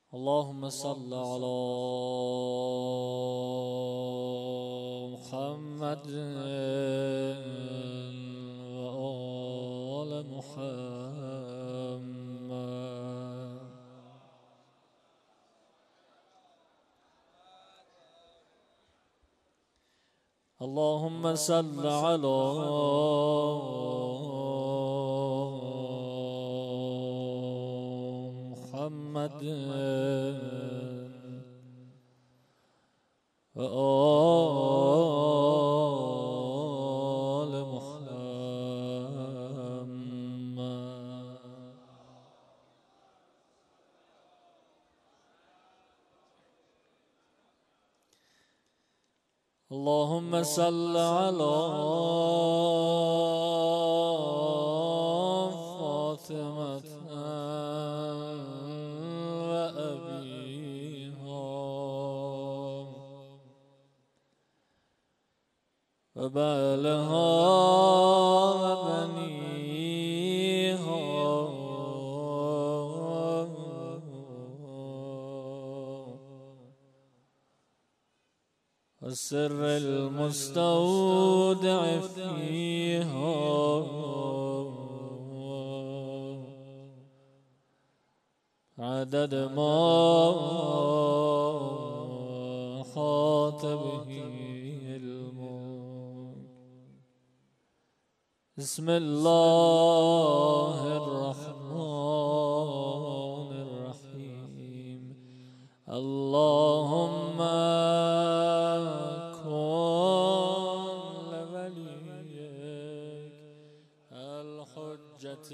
اللهم صل على محمد وآل محمد. اللهم صل على محمد وآل محمد. اللهم صل على فاطمة وأبيها وبعلها وبنيها والسر المستودع فيها عدد ما أحاط به علمك. بسم الله الرحمن الرحيم. اللهم كن لوليك الحجة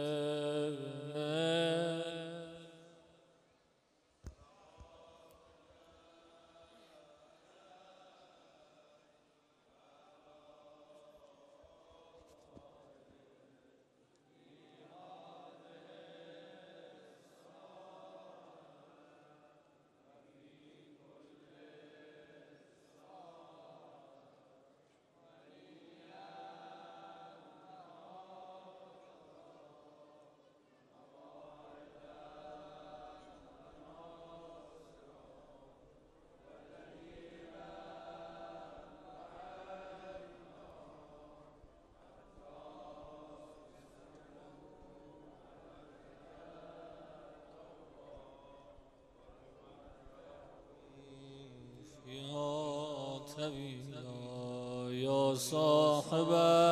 یا صاحب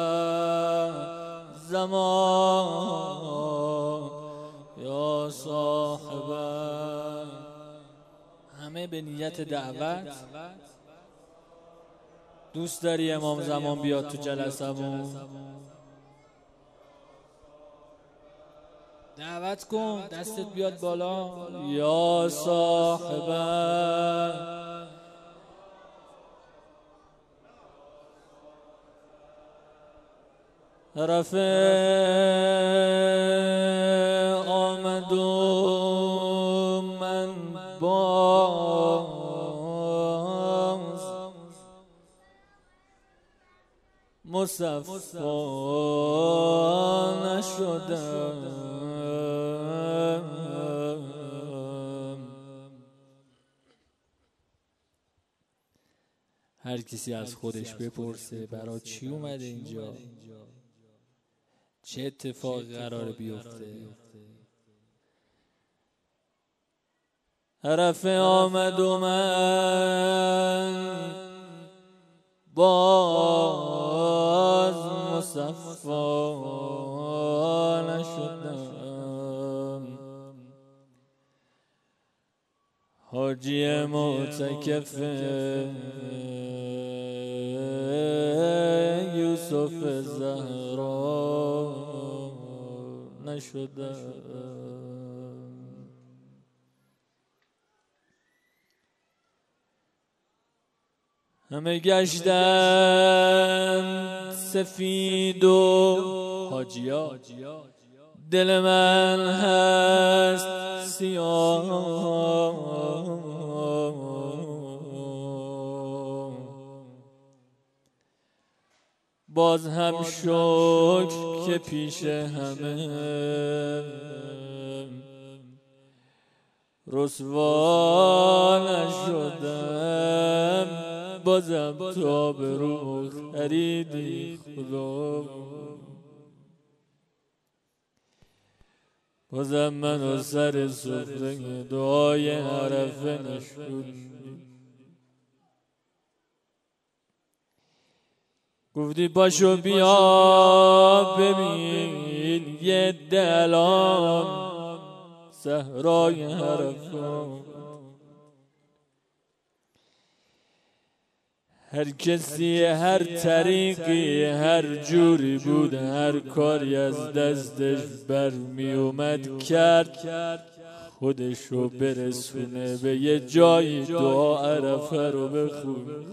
زمان یا صاحب. همه به نیت دعوت. دوست داری امام زمان بیاد تو جلسمون؟ دعوت کن، دستت بیاد بالا. یا صاحب رفع آمد و من باز مصفا نشدم. هر کسی از خودش بپرسه برای چی اومده اینجا، چه اتفاقی قراره بیفته. رفع آمد و من باز مصفا نشدم. حاجی معتکف یوسف زهرا نشدم. همه گشتن سفید و حاجیا، دل من هست سیاه. باز هم شکر که پیش همه رسوا نشدم، بازم تو آبرو خریدی خدا. بازم منو سر سفره دعای عرفه نشوندی. گفتی پاشو بیا ببین یه دلان صحرای عرفات. هر کسی هر طریقی هر جوری بود هر کاری از دستش برمی اومد کرد خودشو برسونه به یه جایی دعا عرفه رو بخونه.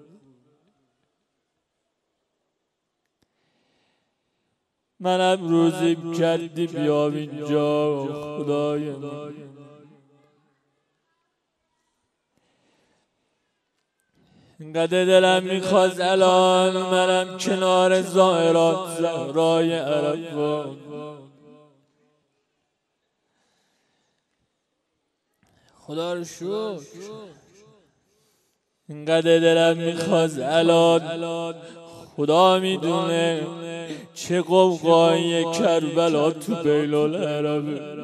منم روزی کردی بیام اینجا خدای من، اینقدر دلم میخواست الان منم کنار زائرات زهرای عرفات. خدا رو شکر اینقدر دلم میخواست الان خدا میدونه چه قوقایی کربلا تو بیل‌العربه.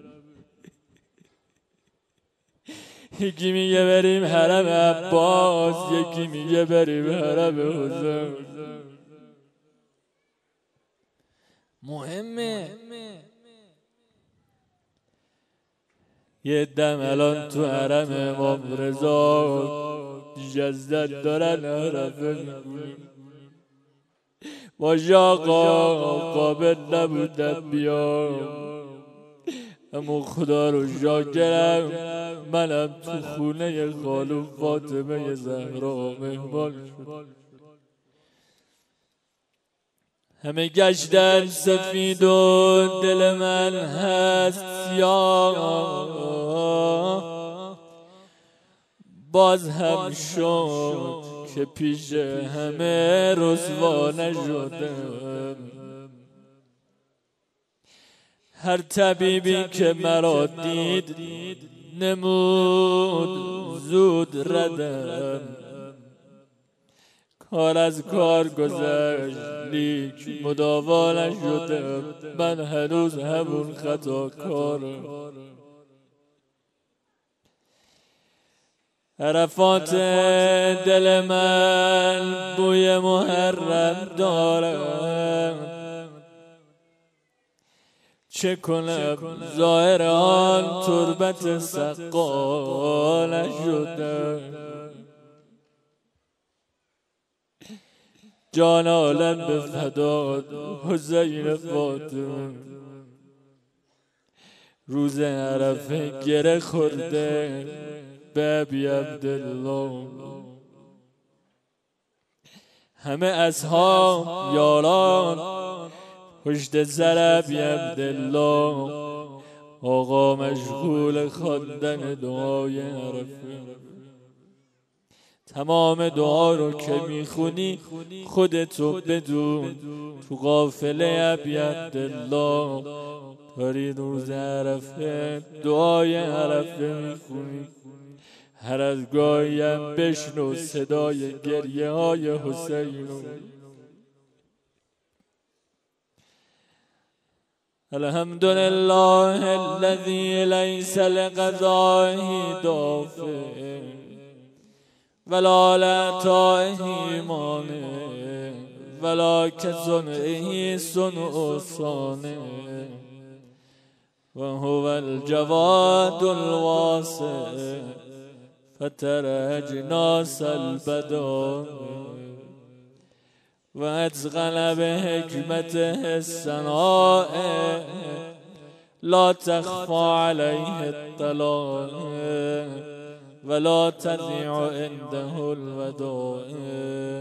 یکی میگه بریم حرم عباس، یکی میگه بریم حرم حسین. مهمه یه دم الان تو حرم امام رضا جزدت دارن عرفه میگوین. باشه آقا قابل نبودم بیام اما خدا رو شاکرم منم تو خونه خالو فاطمه زهرا مهمان شد. همه گشتن سفید و دل من هست سیاه، باز هم شد که پیش همه رسوا نشدم. هر طبیبی که مرا دید نمود زود ردم، کار از کار گذشت لیک مداوا نشدم. من هنوز همون خطا کارم. عرفات دل من بوی محرم دارم، چه کنم ظاهر آن تربت سقا نشدم. جان عالم به فدات حسین فاطمه، روز عرفه گره خورده به ابی عبدالله. همه اصحاب یاران پشت سر ابی عبدالله، آقا مشغول خواندن دعای عرفه. تمام دعا رو که میخونی خودتو بدون تو قافله ابی عبدالله داری روز عرفه دعای عرفه میخونی. هر از گاهیم بشنو صدای گریه های حسین. الحمدلله الذي ليس لقضائه دافع ولا لعطائه مانع ولا كصنعه صنع صانع وهو الجواد الواسع فترى أجناس البدائع وأتقن بحكمته الصنائع لا تخفى عليه الطلائع ولا تضيع عنده الودائع.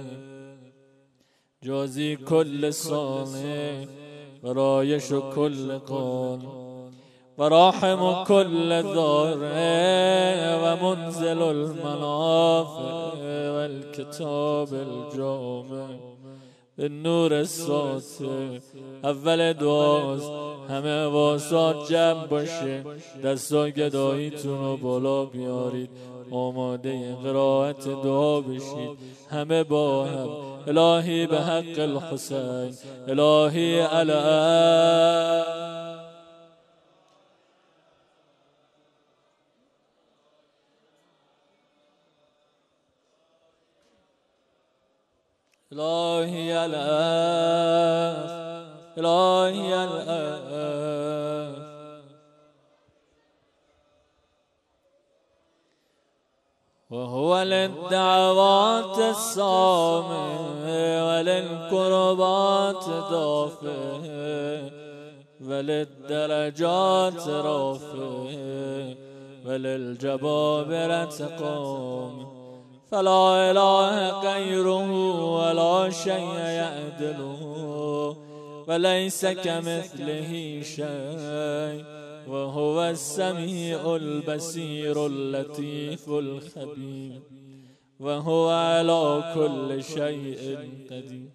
جازي كل صانع ورایش كل قانع وراحم كل ضارع ومنزل المنافع والكتاب الجامع به نور ساته. اول دعاست همه حواسات جمع باشه، دستا گداییتون رو بالا بیارید، آماده قرائت دعا بشید همه با هم. الهی به حق الحسین، الهی علی الهی الأف، الهی الأف. وهو للدعوات السامع وللقربات دافع وللدرجات رافع وللجبابرة قام. فلا إله غيره ولا شيء يعدله وليس كمثله شيء وهو السميع البصير اللطيف الخبير وهو على كل شيء قدير.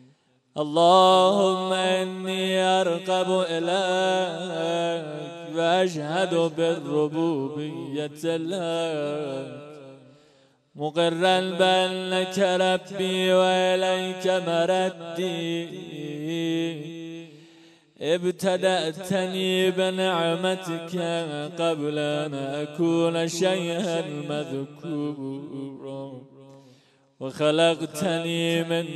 اللهم إني أرقب إليك وأشهد بالربوبية لك، مقرا بأنك ربي وإليك مردي. ابتدأتني بنعمتك قبل أن أكون شيئا مذكورا، وخلقتني من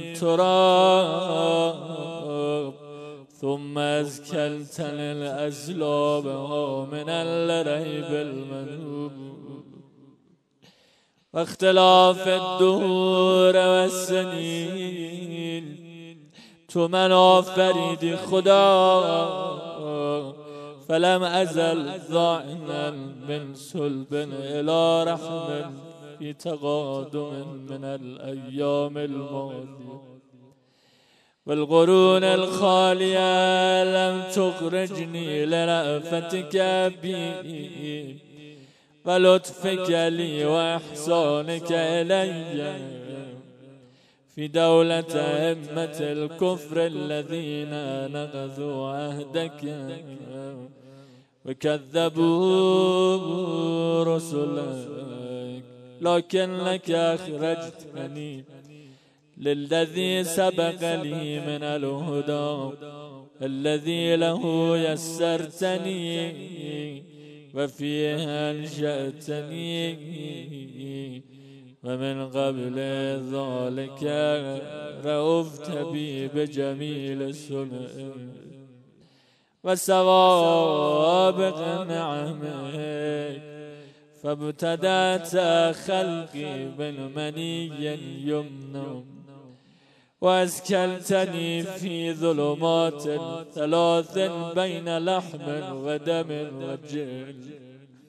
تراب ثم أزكلتني الأسلاب من الريب المنوب واختلاف الدهور والسنين. تو من آفریدی خدا فلم ازل ضاعنا من صلب الى رحم في تقادم من الأيام الماضية والقرون الخالية لم تخرجني لرأفتك بي ولطفك لي وإحسانك إلي في دولة أئمة الكفر الذين نقضوا عهدك وكذبوا رسلك، لكنك أخرجتني للذي سبق لي من الهدى الذي له يسرتني وفيه أنشأتني، ومن قبل ذلك رأفت بي بجميل سنئ وسوابق نعمك، فابتدأت خلقي من مني يمنى وأسكنتني في ظلمات ثلاث بين لحم ودم وجلد.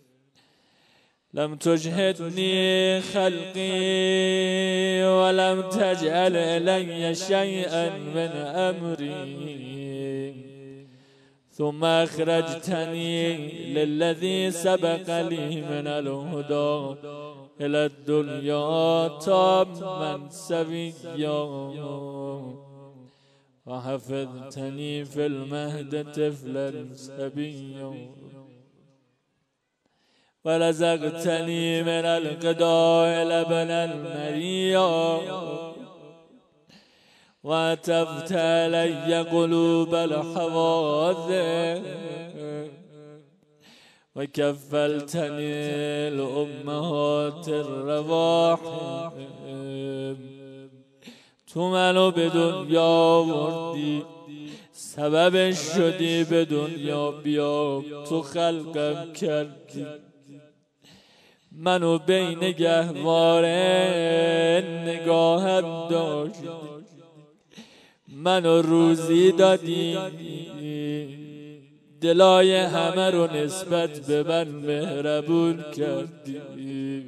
لم تجهدني خلقي ولم تجعل إلي شيئا من أمري، ثم أخرجتني للذي سبق لي من الهدى إلى الدنيا تاما سويا، وحفظتني في المهد طفلا سبيا، ورزقتني من القضاء لبنا المريا، وأتفت علي قلوب الحواذر، وكفلتني الأمهات الرواحم. تو منو به دنیا آوردی، سبب شدی به دنیا بیام، تو خلقم کردی، منو بین گهواره نگاهم داشتی، منو روزی دادی، دلای همه رو نسبت به من مهربون کردی،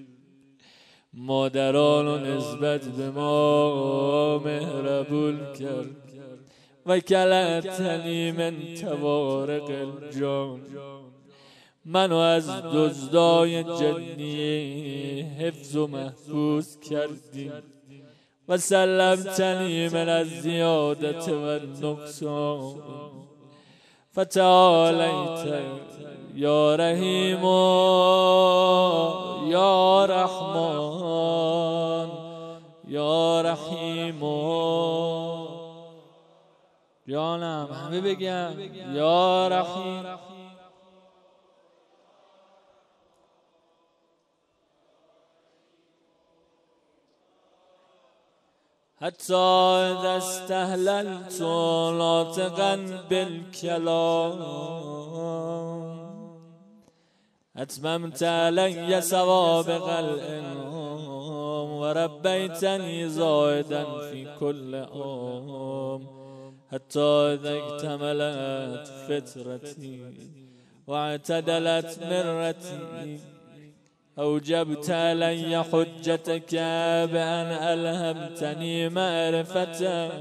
مادران رو نسبت به ما مهربون کردی. و کلأتنی من توارق الجان، منو از دزدای جنی حفظ و محفوظ کردی، و سلمتنی من الزیادة والنقصان فتعالیت یا رحیم یا رحمان یا رحیم. جانم همه بگم یا رحیم. حتی اذا استهللت ناطقا بالکلام اتممت علی سوابق الانعام و ربیتنی زائدا فی کل عام حتی اذا اکتملت فطرتی و اعتدلت مرتی اوجبت علی حجتك بأن ألهمتني معرفتك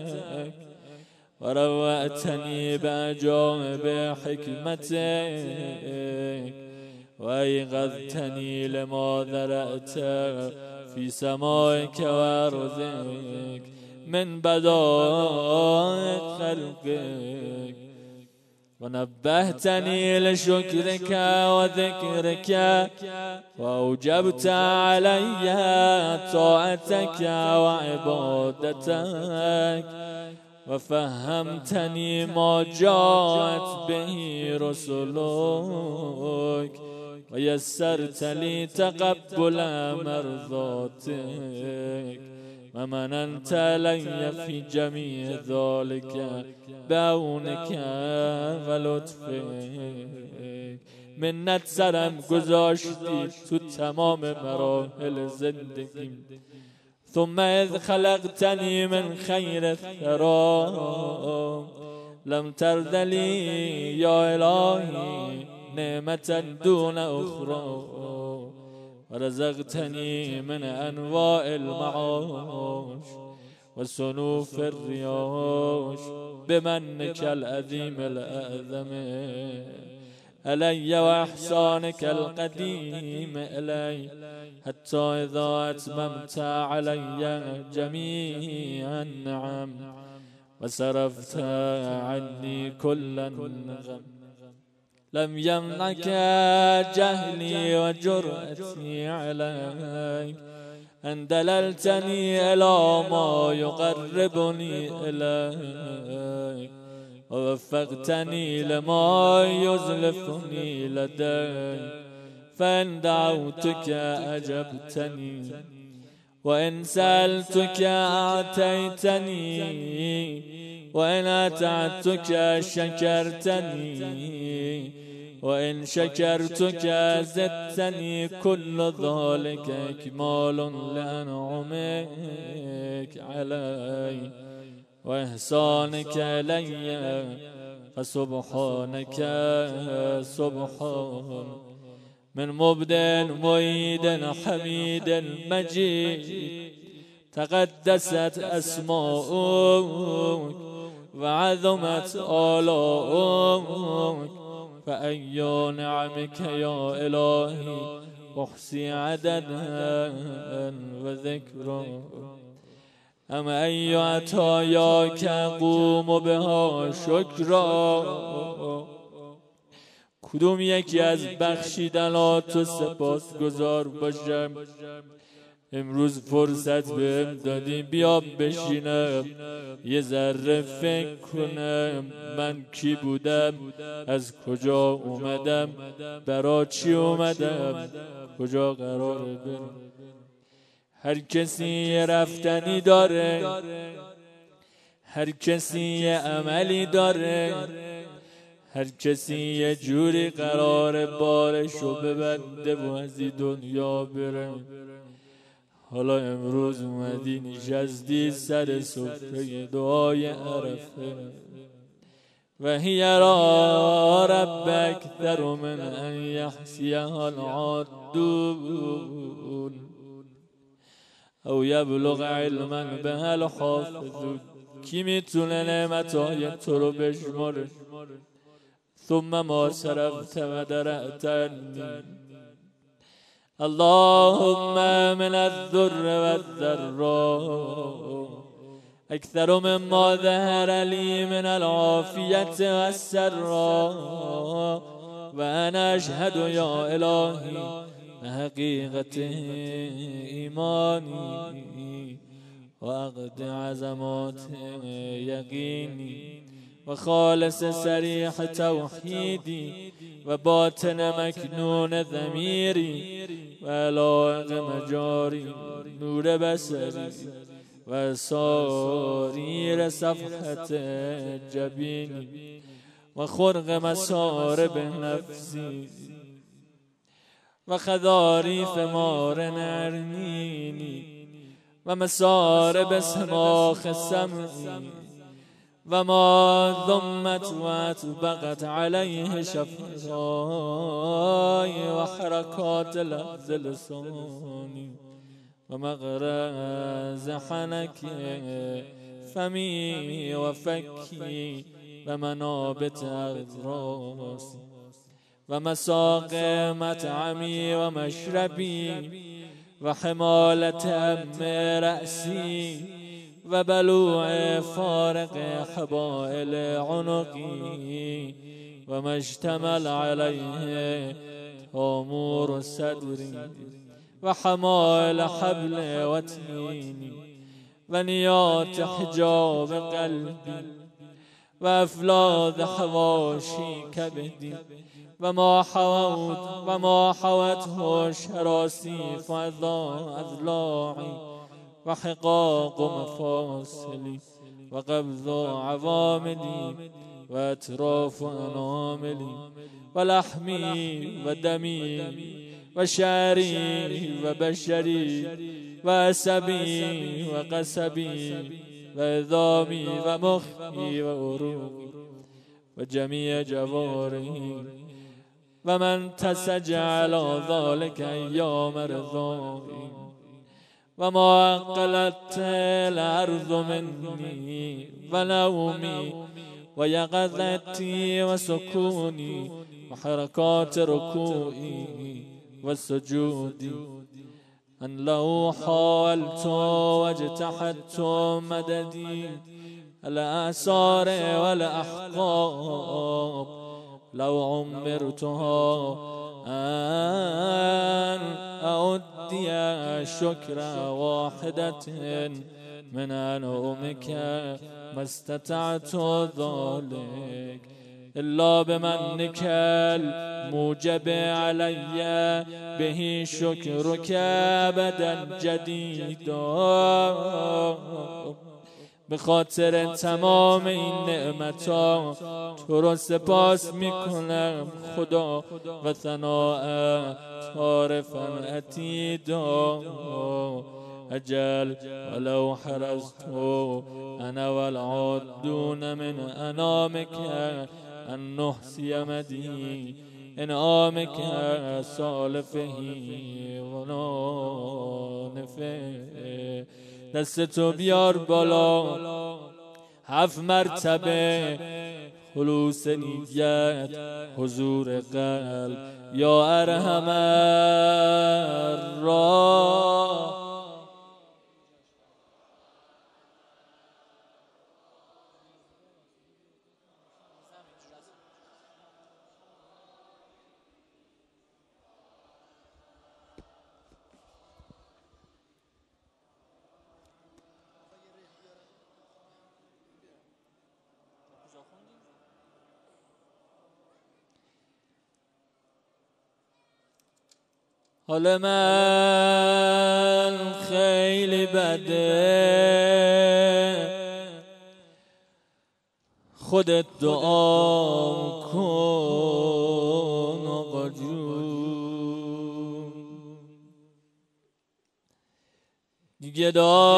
وروأتني بعجائب حكمتك وأيقظتني لما ذرأت في سمائك وأرضك من بدائع خلقك ونبهتني لشكرك وذكرك وأوجبت علي طاعتك وعبادتك وفهمتني ما جاءت به رسلك ويسرت لي تقبل مرضاتك ومننت علي في جميع ذلك بعونك و لطفك. منت سرم گذاشتی تو تمام مراحل زندگیم. ثم اذ خلقتنی من خیر الثرى لم ترد لی یا الهی نعمة دون اخرى ورزقتني من انواع المعاش وصنوف الرياش بمنك العظيم الأعظم علي واحسانك القديم إلي حتى إذا أتممت علي جميع النعم وصرفت عني كل النغم لم يمنعك جهلي وجرأتي عليك أن دللتني إلى ما يقربني إليك ووفقتني لما يزلفني لديك فإن دعوتك أجبتني وإن سألتك أعطيتني وإن أطعتك شكرتني وإن شكرتك زدتني كل ذلك إكمال لأنعمك علي وإحسانك إلي فسبحانك سبحان من مبدع معيد حميد مجيد تقدست أسماؤك وعظمت آلاؤك فأي نعمك يا إلهي أحصي عددا وذكرا أم أي عطاياك أقوم بها شكرا. کدوم یکی از بخشیدنات سپاس گزار باشم. امروز فرصت بهم دادی بیام بشینم یه ذره فکر کنم من کی بودم، از کجا اومدم، برا چی اومدم، کجا قراره برم. هر کسی یه رفتنی داره، هر کسی یه عملی داره، هر کسی یه جوری قراره بارشو ببنده و از این دنیا بره. حالا امروز اومدی نشستی سر سفره دعای عرفه و هی را ربک اکثر من ان یحصیها العادون او یبلغ علما بها الحافظون. کی میتونه نعمتهای تو رو بشماره؟ ثم ما صرفت و درعت عنی اللهم من الذر والذراء أكثر مما ظهر لي من العافية والسراء، وأنا أشهد يا إلهي بحقيقة إيماني وعقد عظمات يقيني وخالص صريح توحيدي وباطن مكنون ضميري وعلاق مجاري نور بصري وسارير صفحة جبيني وخرق مسارب نفسي وخضاريف مار نرنيني ومسارب سماخ سمعي وما ضمت واتبقت عليه شفتاي وحركات لفظ لساني ومغرز حنك فمي وفكي ومنابت أغراسي ومساق مطعمي ومشربي وحمالة أم رأسي وبلوع فارق حبائل عنقي وما اشتمل عليه تامور صدري وحمائل حبل وتيني ونيات حجاب قلبي وأفلاذ حواشي كبدي وما حوته شراسيف أضلاعي وحقاق مفاصلي وقبض عواملي وأطراف أناملي ولحمي ودمي وشعري وبشري وعصبي وقصبي وعظامي ومخي وعروقي وجميع جوارحي ومن تسج على ذلك أيام رضائي وما أقلت الأرض مني ونومي ويقظتي وسكوني وحركات ركوعي والسجود أن لو حاولت واجتحدت مددي الآثار والأحقاب لو عمرتها أن أؤدي شكر واحدة من أنعمك ما استطعت ذلك إلا بمنك الموجب علي به شكرك أبدا جديدا. به خاطر تمام این نعمت‌ها تو رو سپاس میکنم خدا و ثناء تعرفاً عتیدا. اجل ولو حرزت انا والعادون من انامك ان نحصي مدی انعامك سالفه ونانفه. دستتو بیار بالا 7 مرتبه خلوص نیت حضور قلب یا ارحم الراحمین. حال من خیلی بده خودت دعا کن آقا جون. دیگه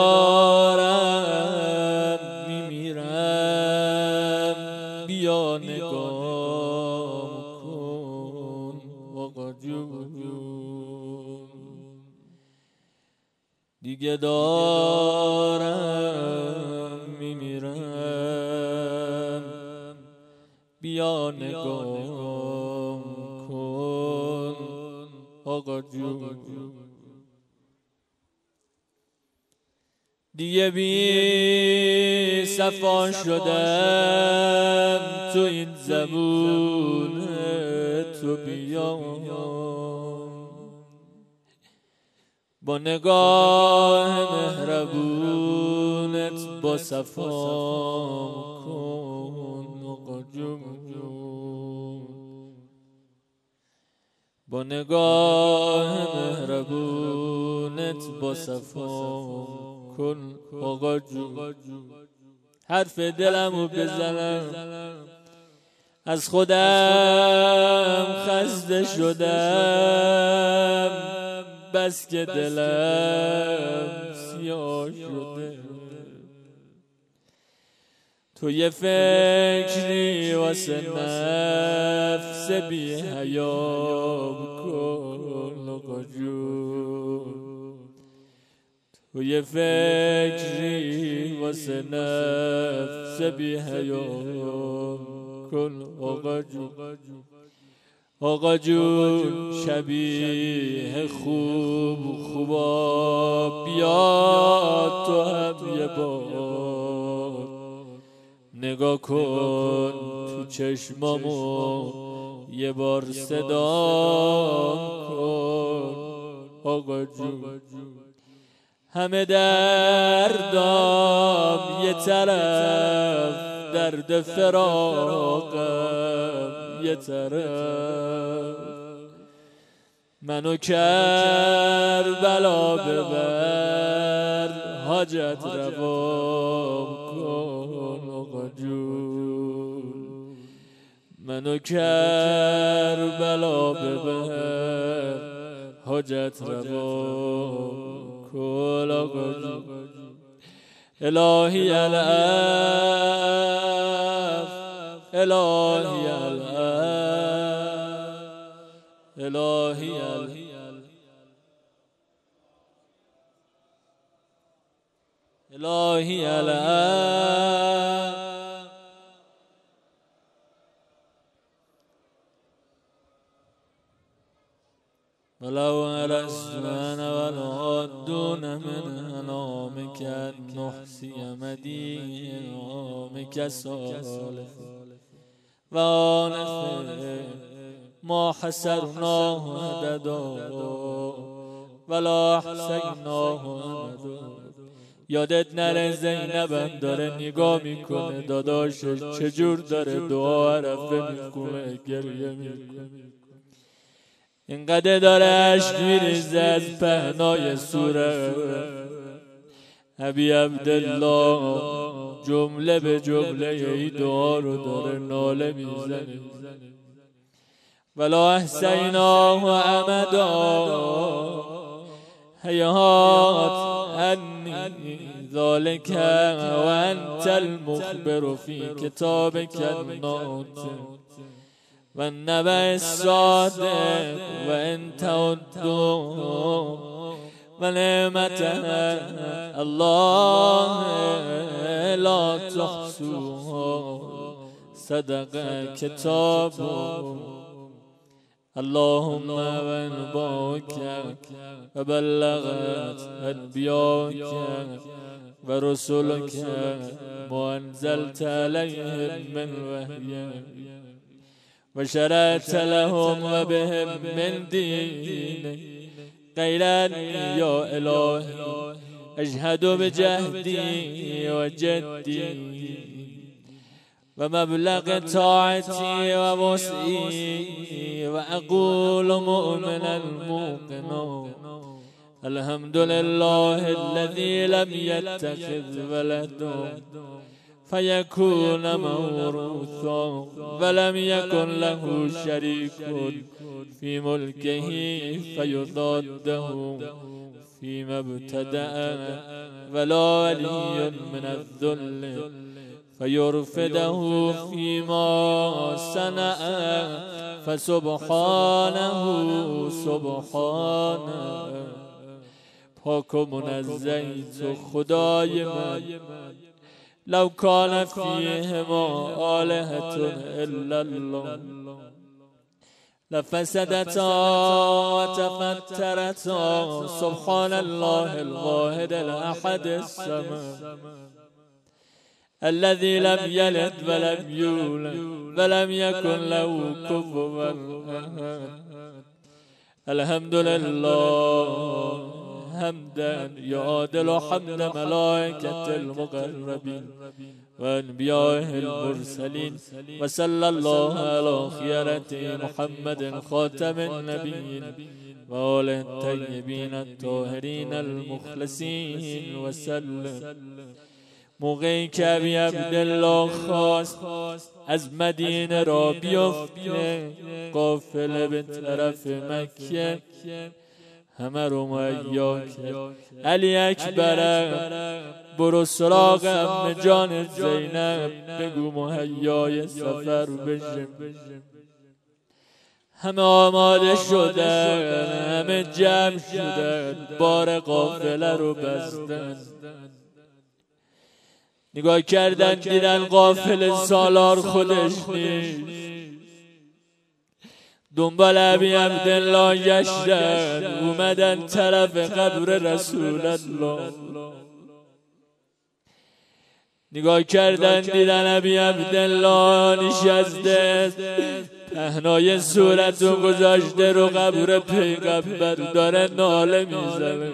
دارم میمیرم بیا نگاه کن آقا جون. دیگه دارم میمیرم بیا نگاه کن آقا جون. دیگه بی صفا شدم تو این زبون تو بیام، با نگاه مهربونت با صفا کن آقا جون، با نگاه مهربونت با صفا کن آقا جون. حرف دلمو بزنم، از خودم خسته شدم، بس که دلم سیاه شده. تو یه فکری واسه نفس بی حیا بکن آقا جون، تو یه فکری واسه نفس بی حیا کن آقا جون. آقا جون شبیه خوبا بیا تو هم یه بار نگاه کن تو چشمامو یه بار صدا کن آقا جون. همه دردام یه طرف، درد فراقم یه طرف، منو کربلا ببر حاجت روا کن آقا جون، منو کربلا ببر حاجت روا کن آقا جون. الهی العفو الهی العفو الهی الهی العفو ولو ألسنا والعدون من أنامك نحصي مدينامك سالف وآنف ما حسرناه عددا ولا احصیناه عددا. یادت نره زینبم داره نگاه میکنه داداشش چجور داره دعا عرفه میکنه گریه میکنه، اینقدر داره عشق میریزه از پهنای سوره. ابی عبدالله جمله به جمله ای دعا رو داره ناله میزنه. ولا احصیناه عمدا هیهات انی ذالک و انت المخبر فی کتابک الناطق و النبأ الصادق و ان تعدوا و نعمت الله لا تحصوها صدق کتاب. اللهم وانباك وبلغت انبیاک و رسولک ما انزلت علیهم من وحی و شرعت لهم و بهم من دین غیر یا الهی اشهد بجهدی و جدی و مبلغ طاعتی و وسعی و اقول مؤمنا موقنا الحمد لله الذي لم يتخذ ولدا فيكون موروثا ولم يكن له شريك في ملكه فيضاده فيما ابتدأ ولا ولي من الذل فيرفده فيما صنع فسبحانه سبحانه. پاک و منزهی تو خدای من، لو کان فیهما آلهة الا الله لفسدتا وتفترتا سبحان الله الواحد الأحد الصمد الذي لم يلد ولم يولد ولم يكن له كفوا أحد. الحمد لله حمدا يعادل حمد ملائكة المقربين وأنبياء المرسلين وصلى الله على خيرة محمد خاتم النبيين وآله الطيبين الطاهرين المخلصين وسلم. موقعی که ابی عبدالله خواست از مدینه را بیفته قافله به طرف مکه، همه رو مهیا کرد. علی اکبر برو سراغ عمه جان زینب بگو مهیای سفر بشیم. همه آماده شدن، همه جمع شدن، بار قافله رو بستن. نگاه کردن دیدن قافله سالار خودش نیست. دنبال ابی عبدالله گشتن، اومدن طرف قبر رسول الله. نگاه کردن دیدن ابی عبدالله نشسته، پهنای صورت رو گذاشته رو قبر پیغمبر، داره ناله میزنه،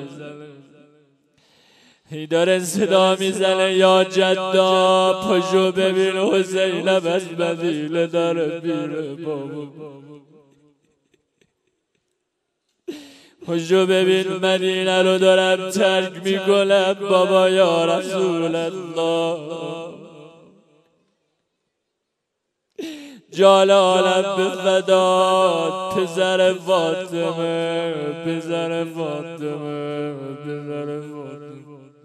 داره صدا میزنه یا جدا پاشو ببین حسین از مدینه داره میره بابا، پاشو ببین مدینه رو دارم ترک میکنم بابا یا رسول الله. جال عالم به فدات پسر فاطمه، پسر فاطمه، پسر فاطمه.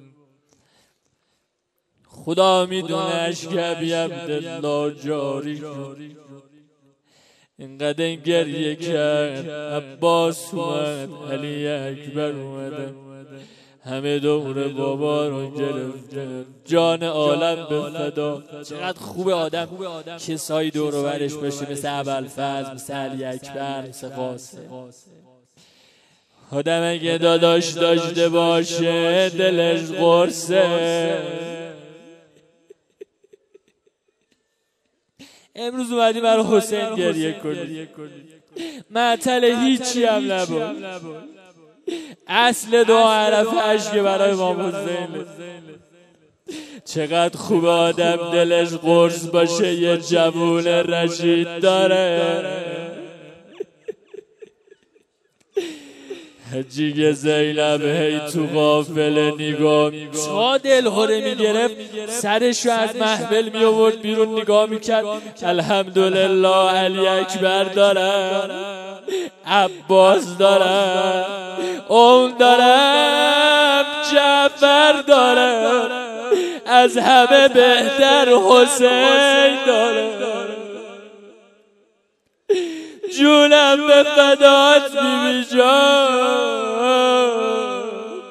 خدا میدونه اشک ابی عبدالله جاری شد، اینقدر گریه کرد. عباس اومد، علی اکبر اومده، همه دور بابا رو گرفته. جان عالم به فدا. چقدر خوبه آدم کسایی دور و برش باشه، مثل ابوالفضل، مثل علی اکبر، مثل قاسم. آدم اگه داداش داشته باشه دلش قرصه. امروز اومدی برای حسین گریه کنی، معطل هیچی هم نبود. اصل دعا عرف عشق برای امام حسین. چقدر خوب آدم دلش قرص باشه، یه جوون رشید داره. حجیگ زینب هی تو قافله نگاه تا دلهوره میگرفت، سرشو از محفل می آورد بیرون نگاه میکرد. الحمدلله علی اکبر دارم، عباس دارم، اون دارم، جعفر دارم، از همه بهتر حسین دارم. جونم به فدات بیبی جان.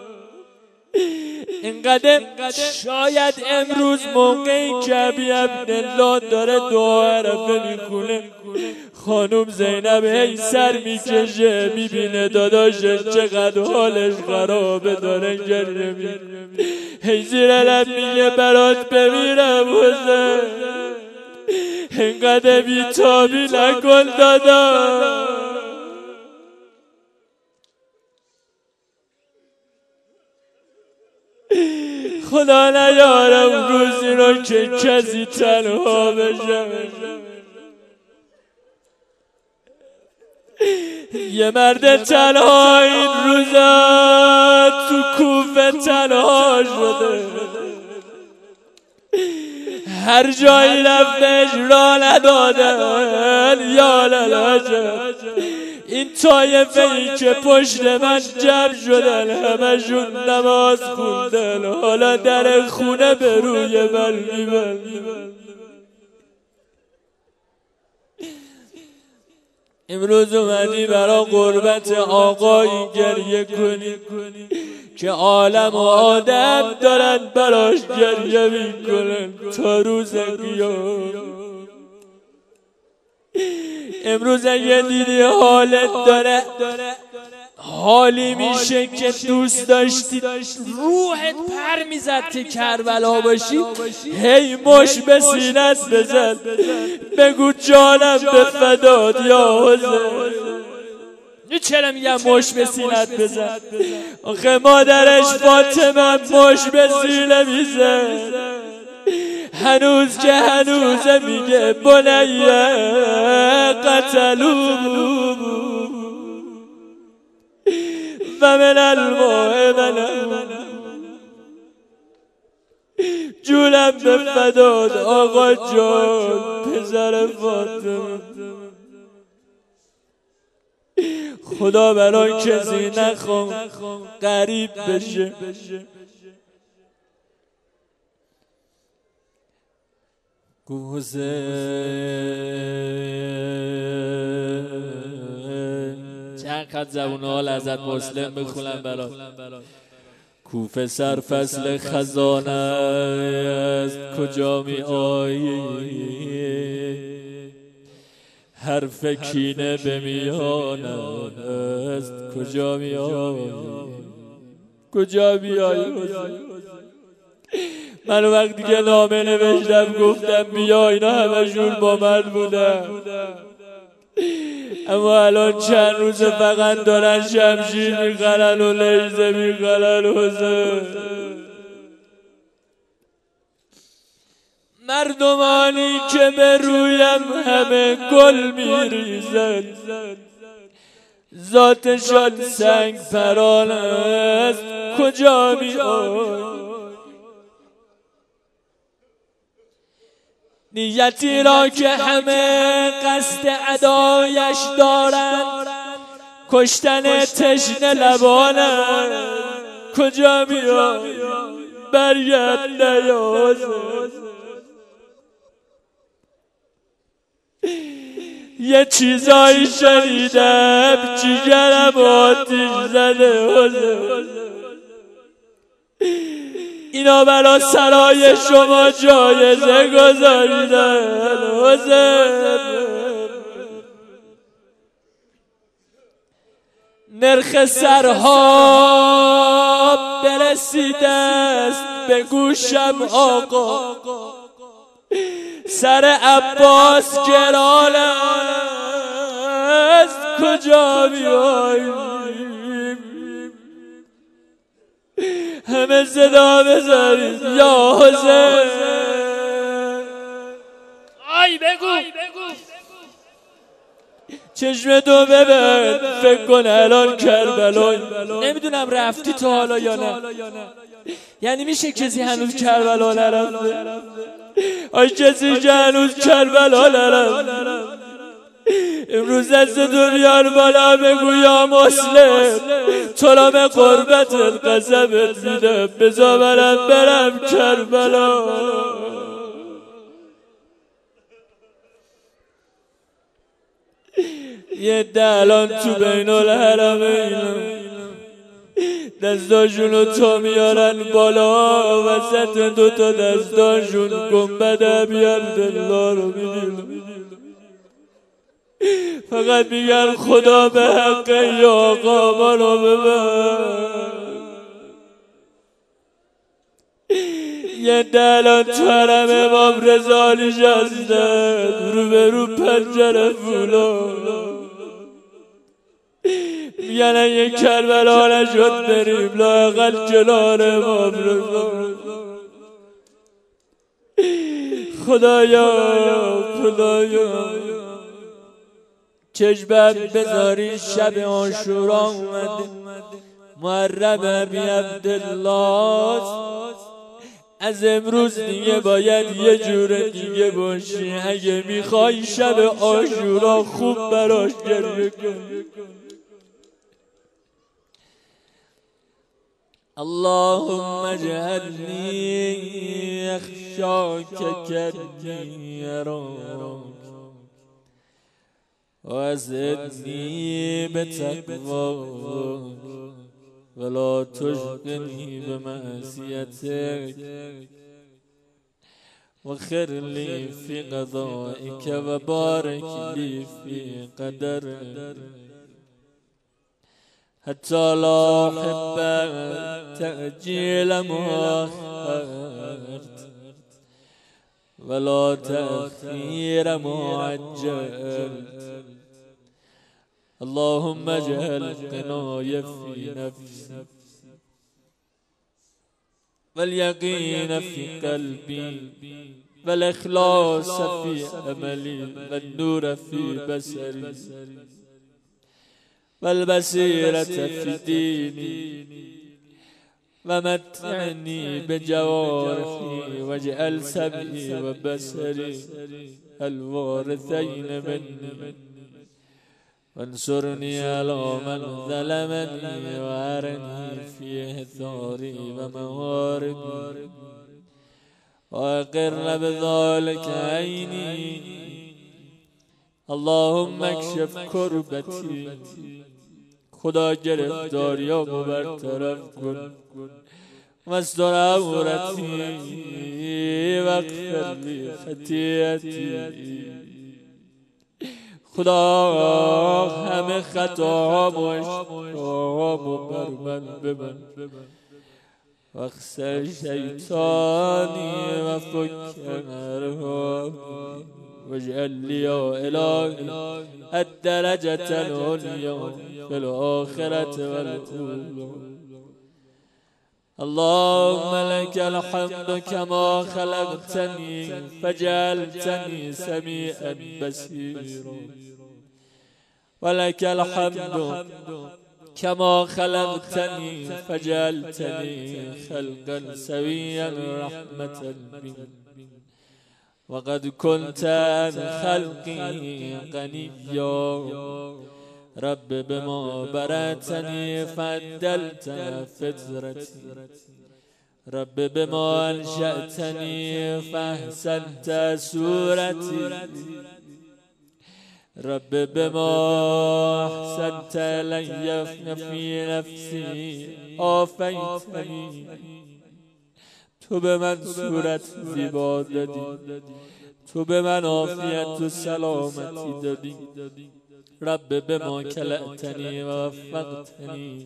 اینقدر شاید امروز موقعی که ابی عبدالله داره دعا عرفه میخونه، خانوم زینب هی سر میکشه، میبینه داداشش چقدر حالش خرابه، داره گریه میکنه، هی زیر لب میگه برات بمیرم حسین، اینقدر بیتابی نکن دادا. خدا نیارم روزی رو که کسی تنها بشه. یه مرد تنها این روزا تو کوفه تنها شده، هر جایی رفتش را ندادن. یا للاجه این طایفه ای که پشت من جمع شدن همشون نماز خوندن، حالا در خونه به روی من میبند. امروز اومدی برا قربت آقایی گریه کنی که عالم و آدم دارن براش گریه میکنن تا روز قیامت. امروز اگه دیدی حالت داره حالی میشه که دوست داشتی روحت پر میزد که کربلا باشی، هی مش به سینت بزن بگو جانم به فدات یا حسین. چرا میگم مش به سینت بزن؟ آخه مادرش فاطمه مش به سینه میزن، هنوز که هنوزه میگه بنیه قتلو و من الماء جونم به فداد آقا جان پسر فاطمه. خدا برای کسی نخوام غریب بشه. چند خط زبون حال حضرت مسلم بخونم برات. کوفه سرفصل خزانه است کجا می آیی، حرف کینه به میانه است کجا می آیی، کجا می آیی. من وقتی که نامه نوشتم گفتم بیا اینا همشون با من بودن، اما الان چند روز فقط دارن شمشیر میخرن و لیزه میخرن و مردمانی که به رویم همه گل میریزن ذاتشان سنگ پران است کجا می آیی. نیتی را که همه قصد ادایش دارند کشتن تشنه لبانم کجا می آیی، برگرد نیازه. یه چیزایی شنیدم جیگرم آتیش زده حسین، اینا برا سرای شما جایزه گذاریدن حسین. نرخ سرها برسیده است به گوشم آقا، سر عباس گران است کجا بیاییم، همه صدا بزنید یا حسین. آی بگو چشمتو ببند فکر کن الان کربلای. نمیدونم رفتی تو حالا یا نه، یعنی میشه کسی هنوز کربلا نرفته؟ آی کسی که هنوز کربلا نرفته امروز دستتو بیار بالا بگو یا مسلم تو را به قربتت قسمت میدم بذار منم برم کربلا. یه دلان تو بین الحرمین دستاشونو تا میارن بالا وسط دوتا دستاشون گنبد ابی عبدالله رو میبینن، فقط میگن خدا به حق یا آقا ما رو ببر. یه دلان تو حرم امام رضا نشستن رو به رو پنجره فولا، میگن اگه کربلا نشد بریم لااقل کنار امام رضا. خدایا چشمم بذاری شب عاشورا اومده، محرم ابی عبدالله، از امروز دیگه باید یه جور دیگه باشی، اگه میخوای شب عاشورا خوب براش گریه کن. اللهم اجعلنی اخشاک کنی اراک و ازدنی بتقواک ولا تشغلنی بمعصیتک وخر لي في قضائك وبارك لي في قدرك حتى لا أحب تأجيل ما أخرت ولا تأخير ما عجلت. اللهم اجعل قناي في نفسي واليقين في قلبي والإخلاص في أملي والنور في بصري والبصيرة في ديني ومتعني بجوارحي واجعل سمعي وبصري الوارثين مني وانصرني على من ظلمني وارني فيه ثاري ومهاربي وأقر بذلك عيني. اللهم اكشف كربتي خدا گرفتاریامو برطرف کن واستر عورتی واغفر لی خطیئتی. خدا همه خطاهام و اشتباهامو بر من ببن واخسر شیطانی و فک ارهامی واجعل لي يا إلهي الدرجة العليا في الآخرة والأولى. اللهم لك الحمد كما خلقتني فجعلتني سميعا بصيرا ولك الحمد كما خلقتني فجعلتني خلقا سويا رحمة بك وقد كنت عن خلقي غنيا. رب بما برأتني فعدلت فطرتي رب بما أنشأتني فأحسنت صورتي رب بما أحسنت إلي في نفسي آفيتني. تو به من صورت زیبا دادی تو به من عافیت و سلامتی دادی. رب به ما کلأتنی و وفقتنی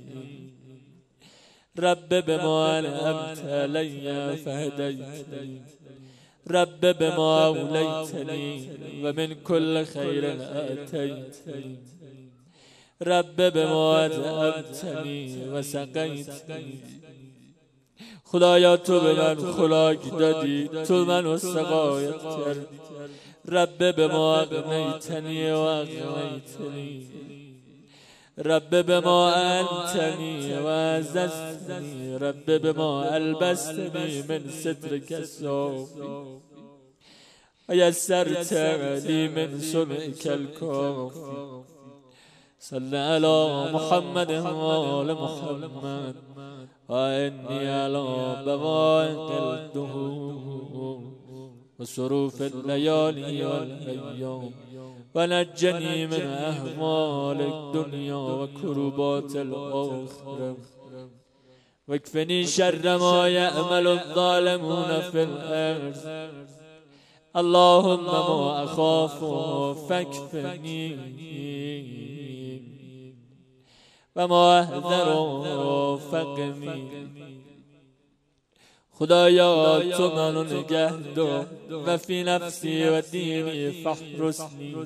رب به ما انعمت علی فهدیتنی رب به ما اولیتنی و من کل خیر آتیتنی رب به ما اطعمتنی و سقیتنی. خدایا تو به من خوراک دادی تو منو سقایت کردی. رب به ما اغنیتنی و اغنیتنی رب به ما انتنی و عززتنی رب به ما البستنی من سترک الصافی و یسرت لی من صنعک الکافی. صل علی محمد و آل محمد و انی علی بوائق الدهور و صروف الليالي والأيام ونجني من أهوال الدنيا وكربات الآخرة واكفني شر ما يأمل الظالمون في الأرض. اللهم ما أخاف فاكفني وما أهذر فقني. خدایا تو منو نگه دار و فی نفسی و دینی فاحرسنی.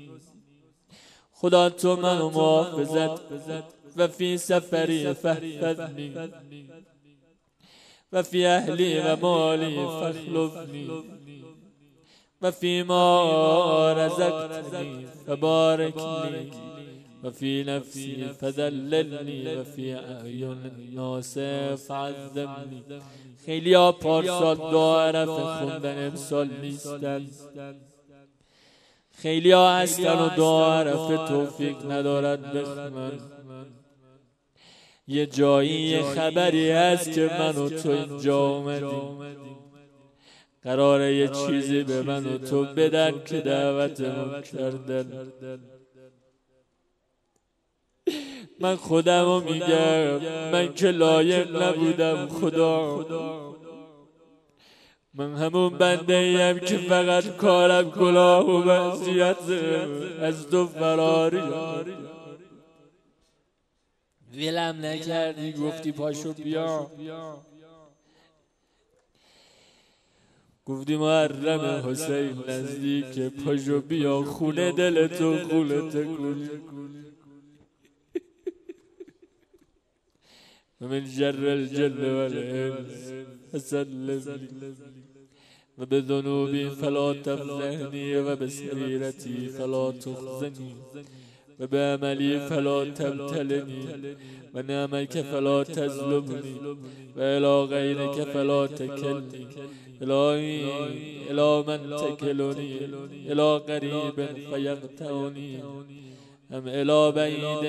خدا تو منو محافظت و فی سفری فاحفظنی و فی اهلی و مالی فاخلفنی و فی ما رزقتنی فبارک لی و فی نفسی فذللنی و فی اعین الناس فعظمنی. خیلی ها پارسال دعا عرفه خوندن امسال نیستن. خیلی ها هستن و دعا عرفه توفیق ندارن بخونن. یه جایی یه خبری هست که من و تو اینجا آمدیم. قراره یه چیزی به من و تو بدن که دعوتمون کردن. من خودمو میگم من که لایق نبودم خدا. من همون بنده ایم که فقط کارم گناه و معصیت از تو فراری. ولم نکردی، گفتی پاشو بیا، گفتی محرم حسین نزدیک، پاشو بیا خونه دل تو خونه تکونی. ومن شر الجن والانس فسلم وبذنوبي فلا تفضحني وبسريرتي فلا تخزني وبعملي فلا تبتلني ونعمك فلا تظلمني وإلى غيرك فلا تكلني إلهي إلى من تكلني إلى قريب فيقطعني أم إلى بعيد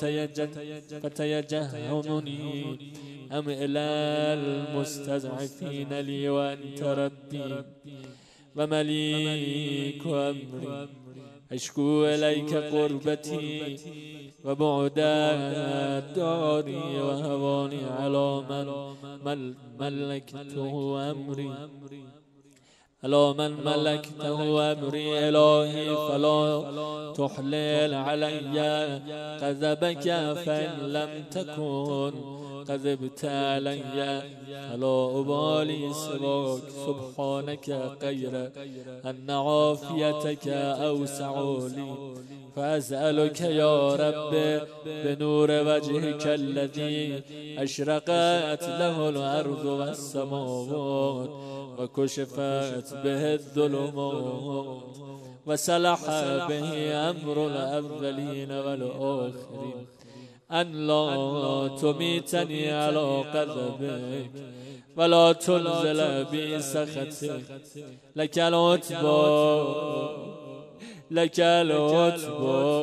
فتيجهمني أم إلى المستضعفين لي وأنت ربي ومليك أمري أشكو إليك قربتي وبعد داري وهواني على من ملكته أمري على من ملكته أمري إلهي فلا تحلل علي غضبك فإن لم تكن غضبت علي فلا أبالي سواك سبحانك غير أن عافيتك أوسع لي فأسألك يا رب بنور وجهك الذي أشرقت له الأرض والسماوات وكشفت به الظلمات وصلح به أمر الأولين والآخرين أن لا تميتني على غضبك ولا تنزل بي سخطك لك العتبى لك العتبى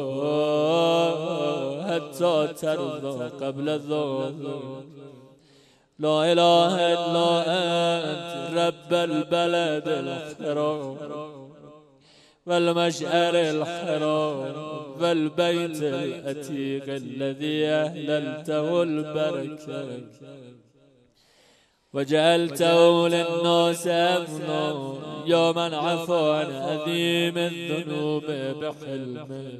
حتى ترضى قبل ذلك لا إله إلا أنت رب البلد الحرام والمشعر الحرام والبيت العتيق الذي أهللته البركة وجعلته للناس أمنا يا من عفا عن عظيم الذنوب بحلمه.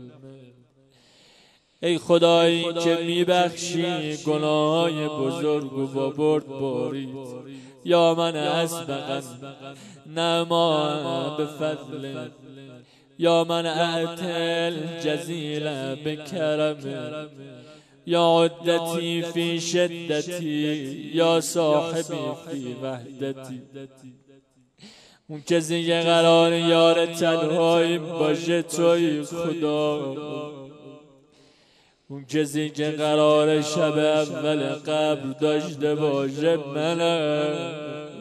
ای خدایی که میبخشی گناههای بزرگ و با بردباری، یا من اسبقا نما بفضل، یا من اعتل جزیل بکرم، یا عدتی فی شدتی، یا صاحبی فی وحدتی. اون کسی که قرار یار تنهایی باشه توی خدا، اون کسی که قرار شب اول قبر داشته باشه منم.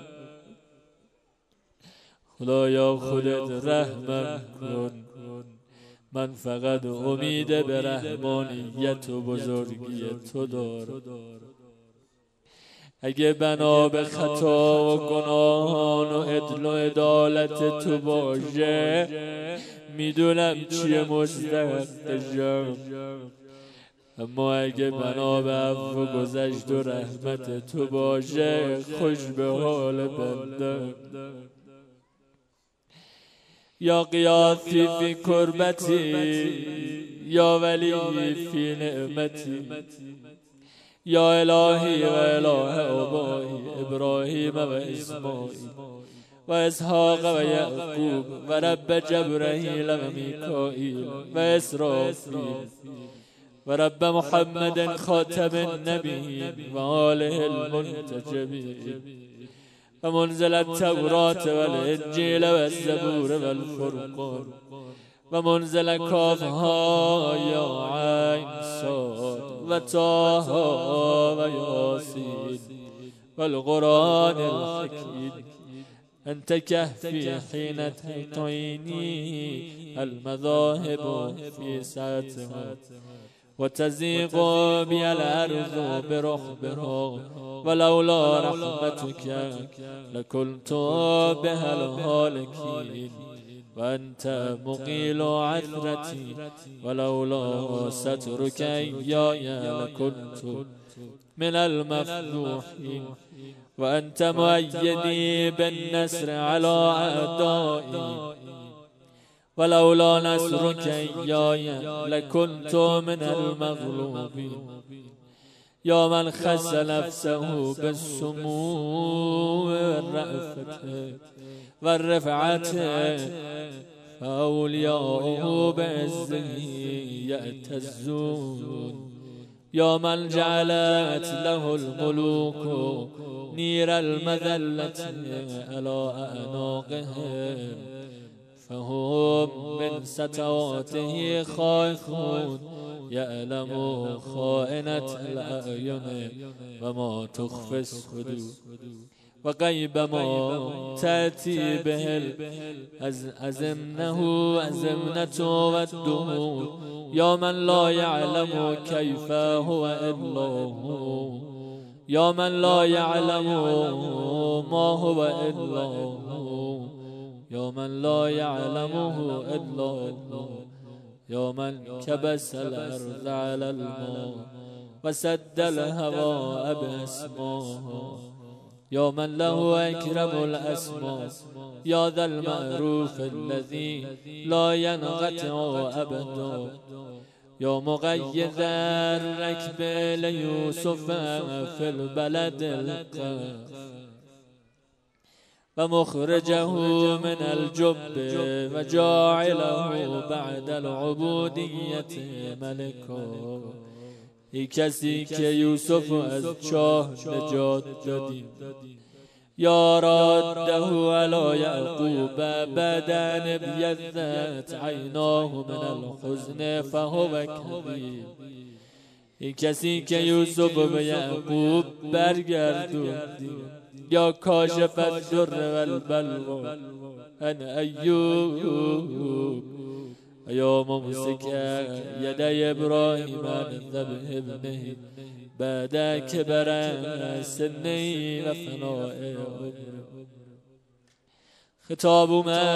خدایا خودت رحمم کن، من فقط امید به رحمانیت و بزرگی تو دارم. اگه بنا به خطا و گناهان و عدل و عدالت تو باشه میدونم چیه مستحقشم، اما اگه بنا به عفو و گذشت و رحمت تو باشه خوش به حال بنده. یا قیاسی فی کربتی، یا ولی فی نعمتی، یا الهی و اله آبایی ابراهیم و اسماعیل و اسحاق و یعقوب و رب جبرائیل و میکائیل و اسرافیل و رب محمد خاتم النبیین و آله المنتجبین و منزل التوراة والانجیل و الزبور والفرقان و منزل کافها یا عین صاد و طه و یاسین و القرآن الحکیم. انت کهفی حین تعینی المذاهب فی ساعتها و تزیق بی الارض برحبها ولولا رحمتك لكنت بها الهالكين وأنت مقيل عثرتي ولولا سترك إياي لكنت من المفضوحين وأنت مؤيدي بالنصر على أعدائي ولولا نصرك إياي لكنت من المغلوبين يا من خص نفسه بالسمو والرأفة والرفعة فأولياؤه بعزه يأتزون يا من جعلت له الملوك نير المذلة على أعناقهم فهم من ستواته خائفون يعلم خائنة الأعين وما تخفي الصدور وغيب ما تأتي به أزمنة والدهور يا من لا يعلم كيف هو إلا هو يا من لا يعلم ما هو إلا هو يا من لا يعلمه إلا هو يا من كبس الأرض على الماء وسد الهواء بأسماء يا من له أكرم الأسماء يا ذا المعروف الذي لا ينقطع أبدا يا مقيد الركب ليوسف في البلد القاف ومخرجه من الجب وجاعله بعد العبودية ملكا ای کسی که یوسف از چاه نجات دادی یا راده علی یعقوب بعد ان ابیضت عیناه من الحزن فهو کظیم ای کسی که یوسف به یعقوب برگردوندی یا کاشف الضر والبلوى ان ایوب یا ممسک یدی ابراهیم عن ذبح ابنه بعد کبر سنه و فناء عمره خطاب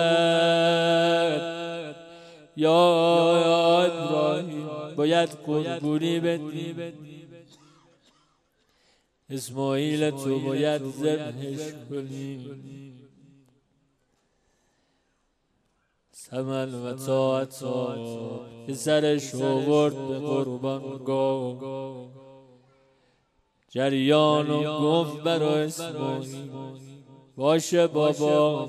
اومد یا ابراهیم باید قربونی بدی اسماعیل تو باید ذبحش کنی سمن و طاعت پسرش آورد به قربانگاه جریان و گفت برای اسماعیل باشه بابا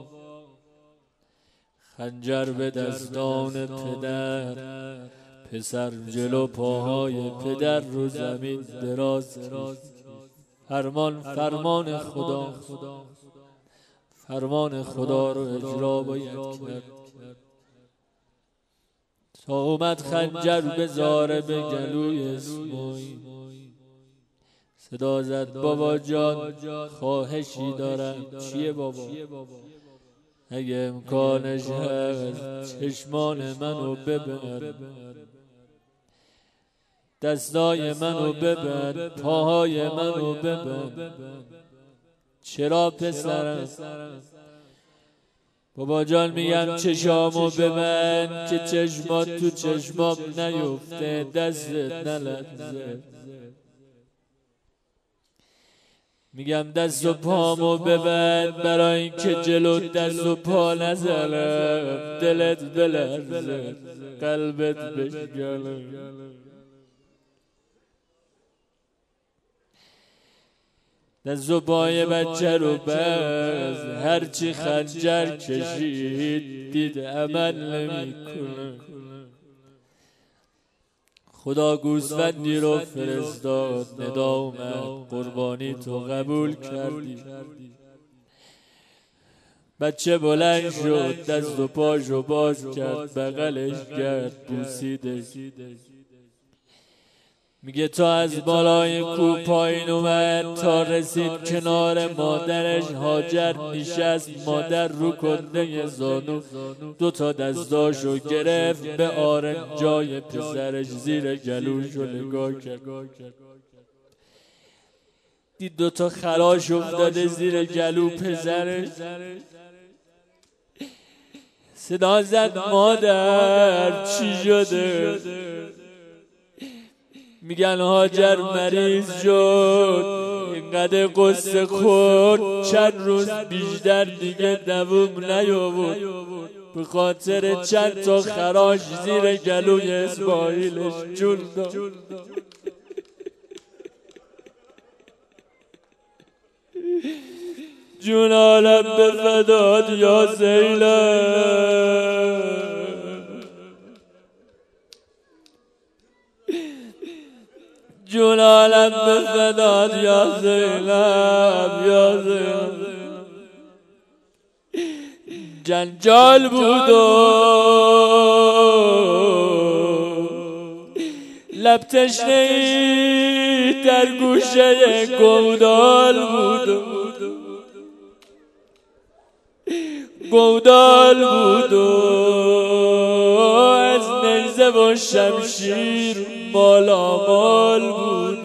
خنجر به دستان پدر پسر جلو پاهای پدر رو زمین دراز فرمان خدا فرمان خدا رو اجرا باید کرد تا اومد خنجر بذاره به گلوی اسماعیل صدا زد بابا جان خواهشی دارم چیه بابا اگه امکانش هست چشمان منو ببند دستای منو ببند پاهای منو ببند چرا پسرم بابا جان میگم چشامو ببند که چشمات تو چشمام نیفته دستت نلرزه میگم دست و پامو ببند برای اینکه جلو دست و پا نزنم دلت بلرزه قلبت بشکنه دست و پای بچه رو بست هرچی خنجر کشید دید عمل نمیکنه خدا گوسفندی رو فرستاد ندا اومد قربانی تو قبول کردی بچه بلند شد دست و پاشو باز کرد بغلش کرد بوسیدش میگه تا از بالای کوه پایین اومد تا رسید کنار مادرش هاجر نشست مادر رو کنده زانو دوتا دستاشو گرفت به آرنجای پسرش زیر گلوشو نگاه کرد دید دوتا خراش افتاده زیر گلو پسرش صدا زد مادر چی شده میگن هاجر مریض شد، اینقدر قصه خورد چند روز بیشتر دیگه دووم نیاورد، به خاطر چند تا خراش زیر گلوی اسماعیلش جون داد. جون عالم به فدات یا زینب، جون عالم به فدات یا زینب، یا زینب. جنجال بود و لب تشنه‌ای در گوشه گودال بود، گودال بود و از نیزه و شمشیر مالامال بود،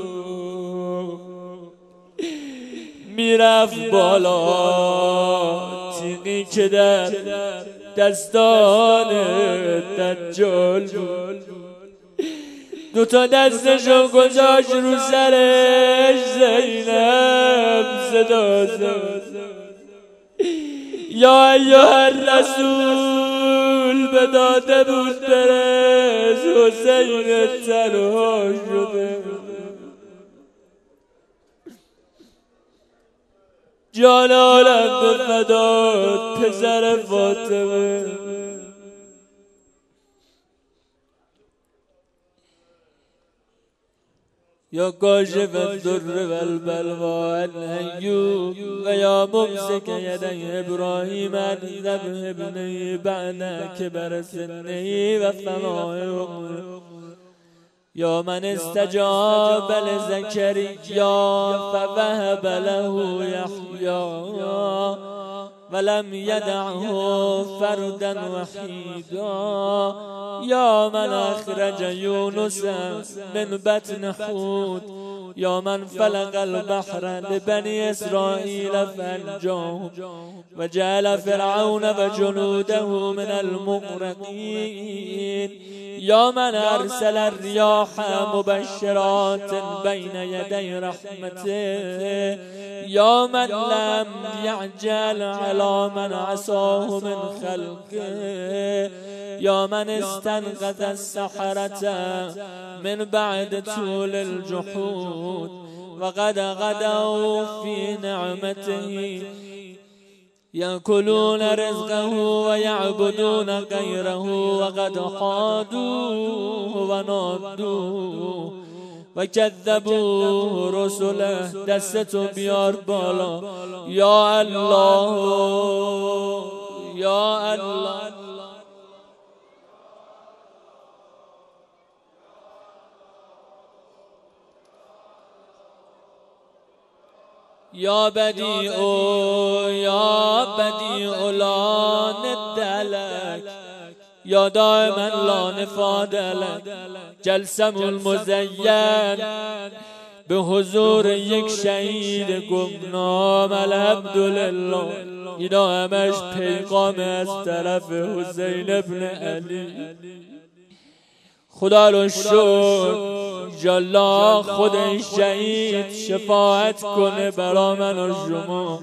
میرفت بالا تیغی که در دستان دجال بود، دوتا دستشو گذاشت رو سرش، زینب صدا زد یا ایها الرسول، به داده بود برس، حسین تنها شده. جان عالم به فدات پسر فاطمه. یا کاشف الضر والبلوى الأيوب، و یا ممسک یدی ابراهیم عن ذبح ابنه بعد کبر سنه و فناء، یا من استجاب لزکریا فوهب له یحیی ولم یدعه فردا وحیدا، یا من اخرج یونس من بطن حوت، یا من فلق البحر لبنی اسرائیل فانجاهم و جعل فرعون و جنوده من المغرقین، یا من ارسل الریاح مبشرات بین یدی رحمته، یا من لم یعجل علی من عصاه من خلقه، یا من استنقذ السحرة من بعد طول الجحود وقد غدوا في نعمته يأكلون رزقه ويعبدون غيره وقد حادوه ونادوه وكذبوا رسله. دستتو بیار بالا. یا الله یا الله. یا بدیع لا ند لک، یا دائما لا نفاد لک، جلسم المزین به حضور یک شهید گمنام الحمدلله. اینا همش پیغام از طرف حسین ابن علی. خدا رو شکر جلا خود این شهید شفاعت کنه برا من و شما.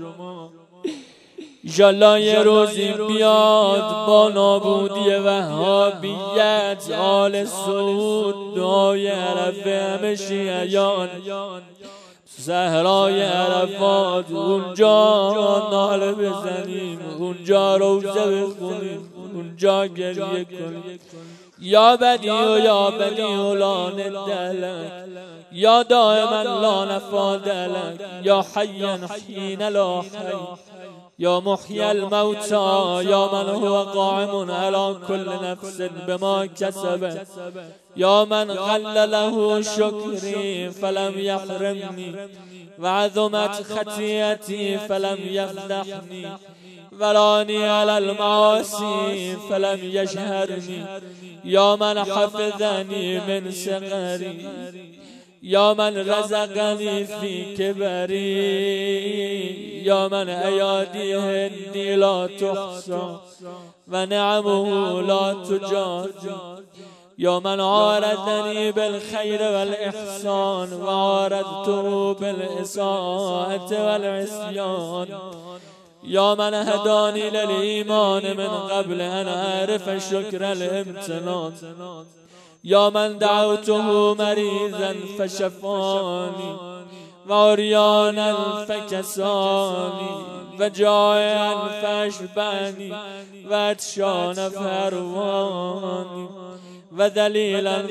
جلا یه روزی بیاد با نابودی وهابیت آل سعود دعای عرفه همه شیعیان صحرای عرفات اونجا ناله بزنیم، اونجا روزه بخونیم، اونجا گریه کنیم. یا بدیع لا ند لک، یا دائما لا نفاد لک، یا حیا حین لا حی، یا محیی الموتى، یا من هو قائم علی کل نفس بما کسبت، یا من قل له شکری فلم یحرمنی و عظمت خطیئتی فلم یفضحنی ورانی علی المعاصی فلم یشهرنی، یا من حفظنی من صغری، یا من رزقنی فی کبری، یا من ایادی هندی لا تحصا و نعمه لا تجازی، یا من عارضنی بالخیر والاحسان و عارضته بالاساءة والعصیان یا من هدانی للایمان من قبل ان اعرف شکر الامتنان یا من دعوته مریضا فشفانی و عریانا فکسانی و جائعا فاشبعنی و عطشانا فاروانی و ذلیلا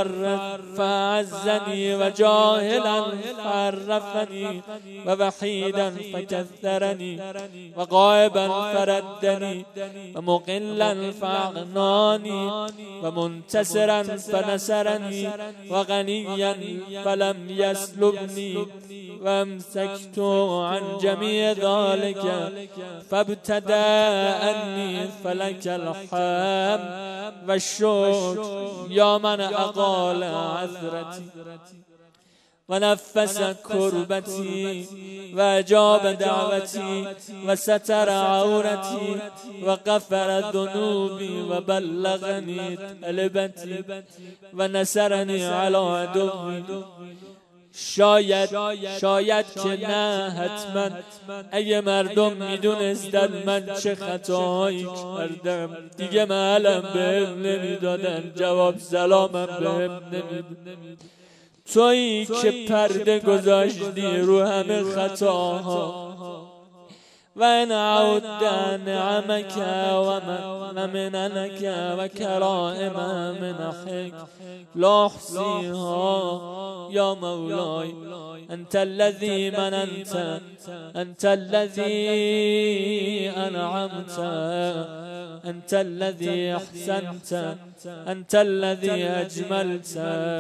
فعزنی و جاهلا فعرفنی و وحیدا فکثرنی و غائبا فردنی و مقلا فاغنانی و منتصرا فنصرنی و غنیا فلم یسلبنی و امسکت عن جمیع ذلك فابتدأنی فلک الحمد و الشکر یا من اقال عثرتی و نفس کربتی و اجاب دعوتی و ستر عورتی و غفر ذنوبی و بلغنی طلبتی و نصرنی علی عدوی. شاید که نه حتما اگه مردم میدونستن من چه خطاهایی کردم دیگه معلم بهم نمیدادن، جواب سلامم بهم نمیدادن. تویی که پرده گذاشتی رو همه خطاها و ان عود نعمک و مننک و کرائم منحک لا احصیها یا مولای انت الذی مننت انت الذی انعمت انت الذی احسنت انت الذی اجملت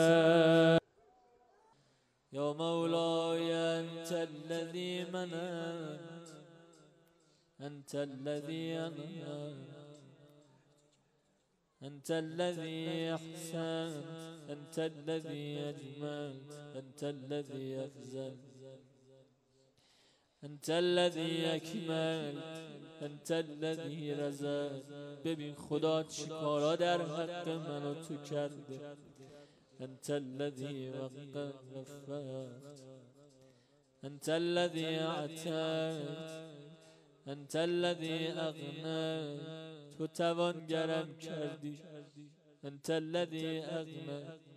یا مولاي أنت الذي مننت أنت الذي أنعمت أنت الذي أحسنت أنت الذي أجملت أنت الذي أفزلت أنت الذي أكملت أنت الذي رزقت. ببین خدا چیکارا در حق من و تو کرده. أنت الذي وقفت أنت الذي أعتقت أنت الذي أغنى تو توانگرم کردی. أنت الذي أغنى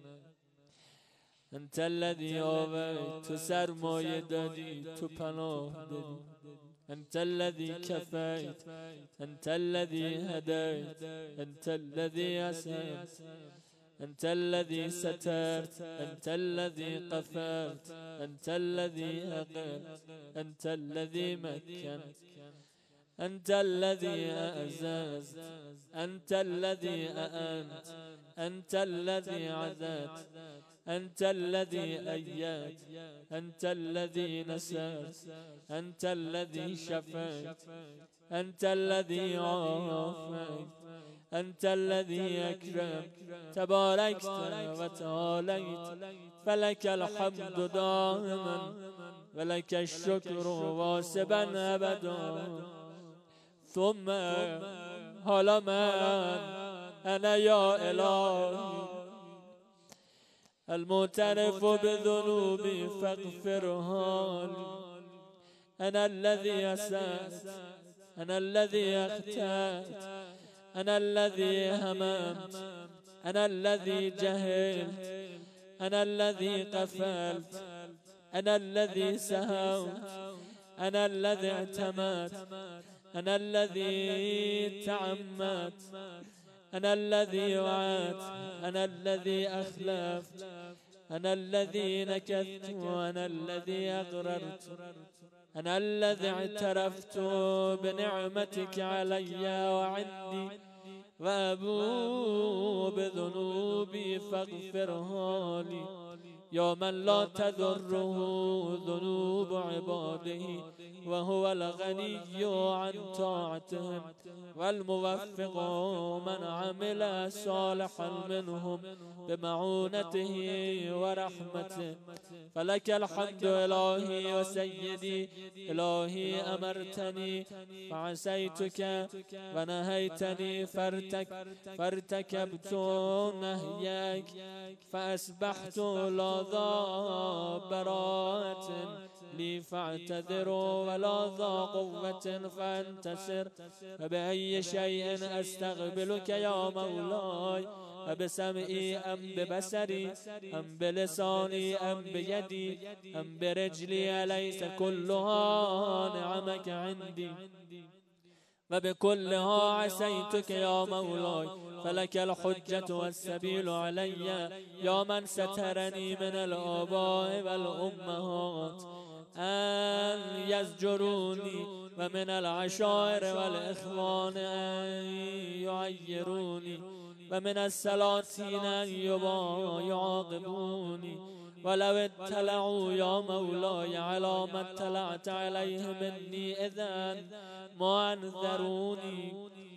أنت الذي آویت تو سرمایه دادی تو پناه دادی. أنت الذي كفيت أنت الذي هديت أنت الذي أسعدت أنت الذي سترت أنت الذي قفلت أنت الذي أقلت أنت الذي مكنت أنت الذي أعززت أنت الذي أأنت أنت الذي عزت أنت الذي أيدت أنت الذي نصرت أنت الذي شفيت أنت الذي عافيت أنت الذي أكرمت تباركت وتعاليت فلك الحمد دائما ولك الشكر واسبا أبدا. ثم حالا من أنا يا إلهي المعترف بذنوبي فاغفرها لي. أنا الذي أسأت أنا الذي أخطأت أنا الذي هممت أنا الذي جهلت أنا الذي قفلت أنا الذي سهوت أنا الذي اعتمدت أنا الذي تعمدت أنا الذي وعدت أنا الذي أخلفت أنا الذي نكثت وأنا الذي أغررت أنا الذي اعترفت بنعمتك علي وعندي وأبوء بذنوبي فاغفرها لي. يا من لا تضره ذنوب عباده وهو الغني عن طاعتهم، والموفق من عمل صالحا منهم بمعونته ورحمته. فلك الحمد إلهي وسيدي، إلهي أمرتني فعسيتك، ونهيتني فارتكبت نهيك، فأسبحت لظى براءة لي فاعتذر، ولظى قوة فانتصر. فبأي شيء أستقبلك يا مولاي؟ أبسمعي أم ببصري أم بلساني أم بيدي أم برجلي؟ أليس كلها نعمك عندي؟ وبكلها عسيتك يا مولاي. فلك الحجة والسبيل علي يا من سترني من الآباء والأمهات أن يزجروني، ومن العشائر والإخوان أن يعيروني، ومن السلاطين أن يعاقبوني. ولو اطلعوا يا مولاي على ما اطلعت عليه مني إذن ما أنذروني،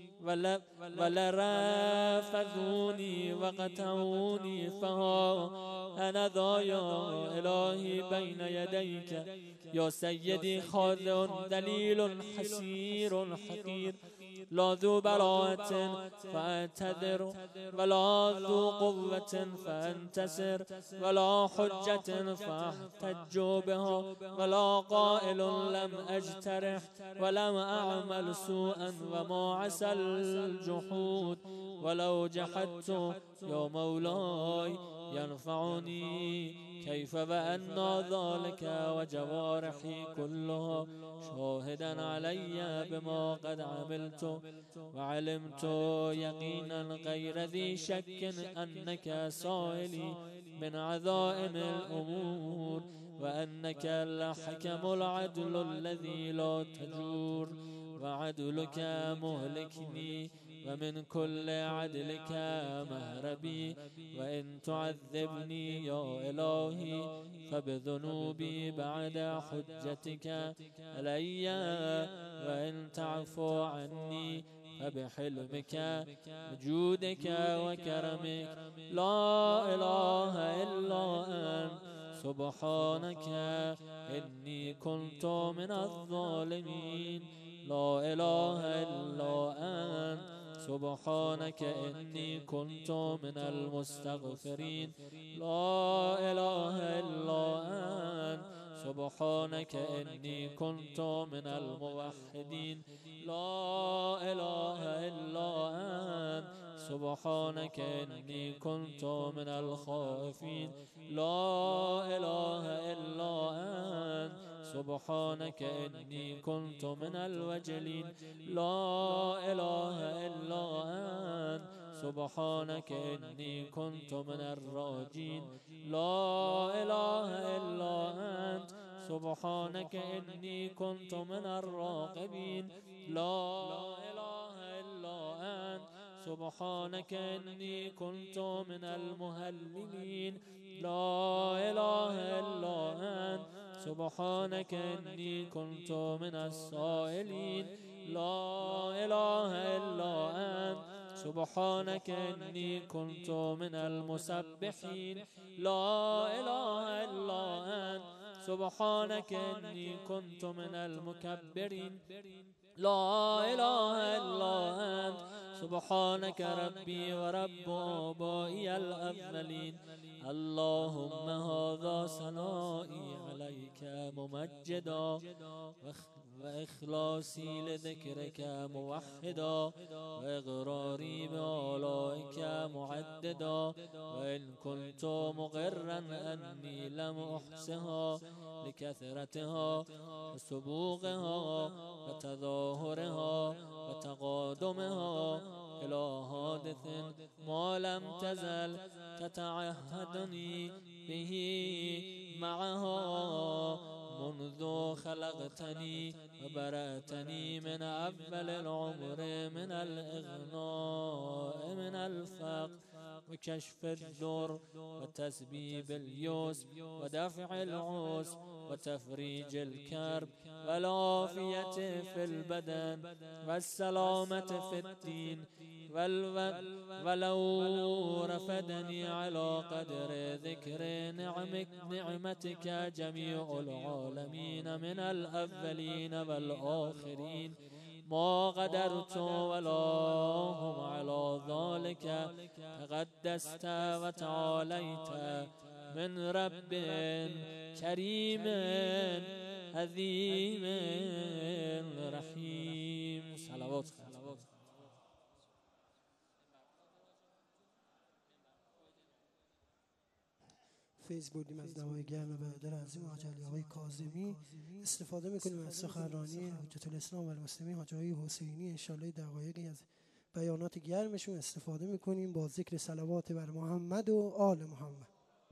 ولرافضوني وقتعوني. فها أنا ذا يا إلهي بين يديك يا سيدي، خاضع دليل حسير حقير، لا ذو براءة فأعتذر، ولا ذو قوة فأنتصر، ولا حجة فأحتج بها، ولا قائل لم أجترح ولم أعمل سوءا وما عسى الجحود. ولو جحدت يا مولاي ينفعني كيف وأن ذلك، وجوارحي كلها شاهدا علي بما قد عملت. وعلمت يقينا غير ذي شك أنك سائلي من عظائم الأمور، وأنك الحكم العدل الذي لا تجور، وعدلك مهلكني ومن كل عدلك مهربي. وإن تعذبني يا إلهي فبذنوبي بعد حجتك علي، وإن تعفو عني فبحلمك وجودك وكرمك. لا إله إلا أنت سبحانك إني كنت من الظالمين. لا إله إلا أنت سبحانك إني كنت من المستغفرين. لا إله إلا أنت سبحانك إني كنت من الموحدين. لا إله إلا أنت سبحانك إني كنت من الخائفين. لا إله إلا أنت سبحانك إني كنت من الوجلين. لا إله إلا أنت سبحانك إني كنت من الراجين. لا إله إلا أنت سبحانك إني كنت من الراقبين. لا إله إلا أنت سبحانك إني كنت من المهللين. لا إله إلا أنت سبحانك إني كنت من السائلين. لا إله إلا أنت سبحانك إني كنت من المسبحين. لا إله إلا أنت سبحانك إني كنت من المكبرين. لا إله إلا أنت سبحانك ربي ورب آبائي الأولين. اللهم هذا ثنائي عليك ممجدا، وإخلاصي لذكرك موحدا، وإغراري بآلائك معددا. وإن كنت مغرا أني لم أحصها لكثرتها وسبوغها وتظاهرها وتقادمها إلى حادث ما لم تزل تتعهدني به معها منذ خلقتني وبرأتني من أول العمر من الإغناء من الفقر وكشف الضر وتسبيب اليسر ودفع العسر وتفريج الكرب والعافية في البدن والسلامة في الدين ولو رفدني على قدر ذكر نعمتك جميع العالمين من الأولين والآخرين ما قدرت ولا هم على ذلك تقدست وتعاليت من رب كريم عظيم رحيم. صلوات. فیض بردیم از دوای گرم برادر عظیم حاج علی آقای کاظمی. استفاده میکنیم از سخنرانی حجت الاسلام و المسلمین حاج آقای حسینی. انشالله دقایقی از بیانات گرمشون استفاده میکنیم با ذکر صلوات بر محمد و آل محمد.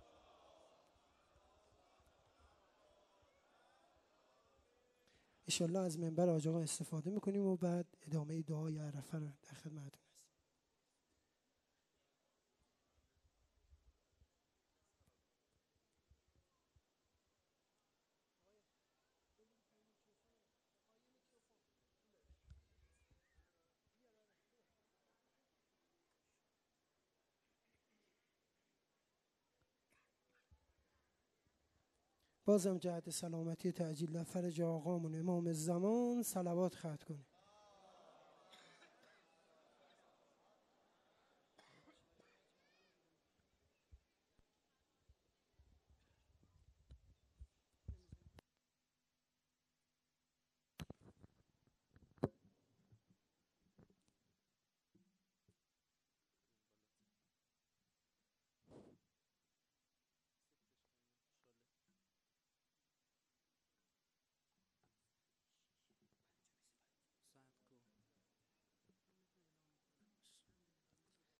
انشالله از منبر حاج آقا استفاده میکنیم و بعد ادامه دعای عرفه رو در خدمتتون هستیم. بازم جهت سلامتی تعجیل و فرج آقامون امام زمان صلوات ختم کنیم.